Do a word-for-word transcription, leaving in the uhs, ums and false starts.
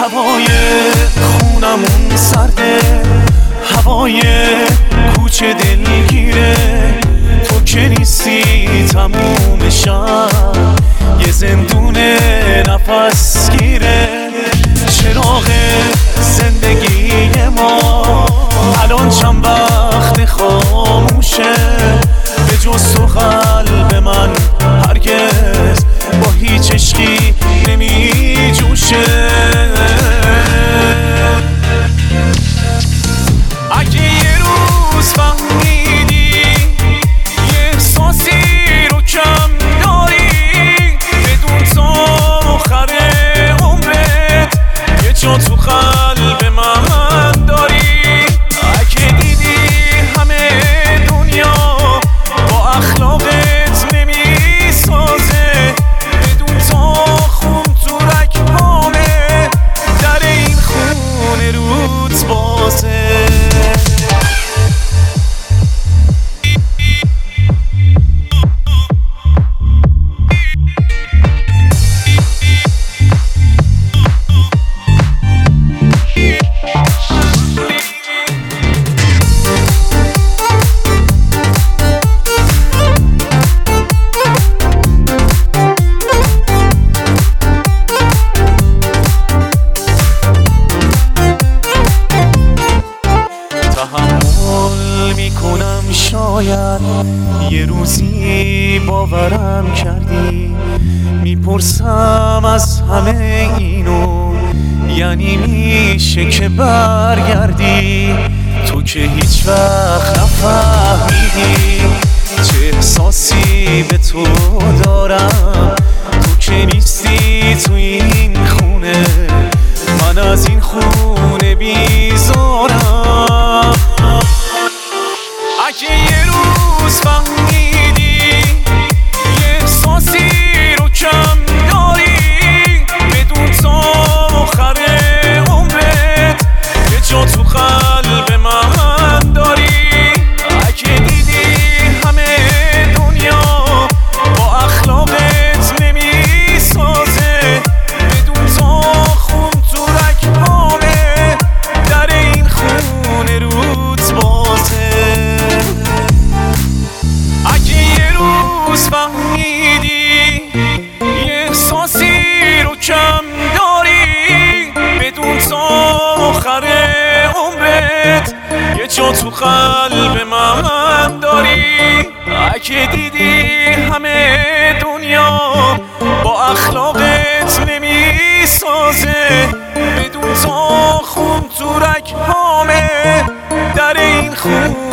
هوای خونمون سرده، هوای کوچه دلگیره. تو که نیستی تموم شب یه زندون نفس گیره. چراغ زندگی ما الان چند وقت خاموشه، به جز تو قلب من هرگز با هیچ عشقی نمی جوشه. اگه یه روز فهمیدی یه احساسی رو کم داری، بدون تا آخر عمرت یه جا تو قلب من داری. اگه دیدی همه دنیا با اخلاقت نمیسازه، بدون تا خون تو رگ‌هامه در این خونه روت بازه. تحمل میکنم شاید یه روزی باورم کردی، میپرسم از همه اینو یعنی میشه که برگردی. تو که هیچ وقت نفهمیدی چه احساسی به تو دارم. تو که نیستی تو این خونه، من از این خونه بیزارم. اگه یه روز فهمیدی یه احساسی رو کم داری، بدون تا آخر عمرت یه جا تو قلب من داری. اگه دیدی همه دنیا با اخلاقت نمیسازه، بدون تا خون تو رگ‌هامه در این خونه روت بازه. اگه یه روز فهمیدی یه احساسی رو کم داری، بدون تا آخر عمرت یه جا تو قلب من داری. اگه دیدی همه دنیا با اخلاقت نمیسازه، بدون تا خون تو رگ‌هامه در این خون